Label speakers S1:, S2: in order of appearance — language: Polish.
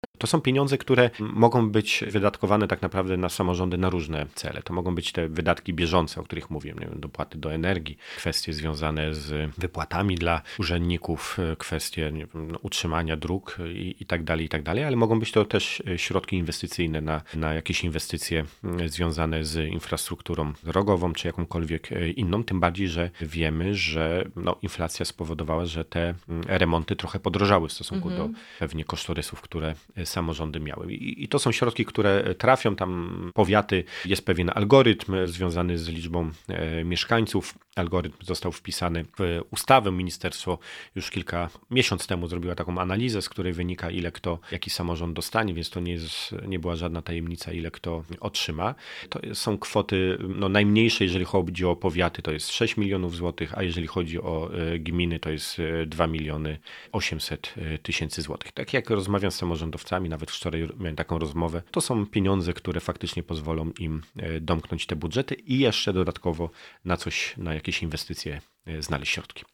S1: To są pieniądze, które mogą być wydatkowane tak naprawdę na samorządy na różne cele. To mogą być te wydatki bieżące, o których mówiłem, nie wiem, dopłaty do energii, kwestie związane z wypłatami dla urzędników, kwestie nie wiem, utrzymania dróg i tak dalej, ale mogą być to też środki inwestycyjne na jakieś inwestycje związane z infrastrukturą drogową czy jakąkolwiek inną, tym bardziej, że wiemy, że inflacja spowodowała, że te remonty trochę podrożały w stosunku do pewnie kosztorysów, które samorządy miały. I to są środki, które trafią tam powiaty. Jest pewien algorytm związany z liczbą mieszkańców. Algorytm został wpisany w ustawę. Ministerstwo już kilka miesięcy temu zrobiło taką analizę, z której wynika, ile kto, jaki samorząd dostanie, więc to nie była żadna tajemnica, ile kto otrzyma. To są kwoty najmniejsze, jeżeli chodzi o powiaty, to jest 6 milionów złotych, a jeżeli chodzi o gminy, to jest 2 miliony 800 tysięcy złotych. Tak jak rozmawiam z samorządowcami, nawet wczoraj miałem taką rozmowę, to są pieniądze, które faktycznie pozwolą im domknąć te budżety i jeszcze dodatkowo na jakieś inwestycje znaleźć środki.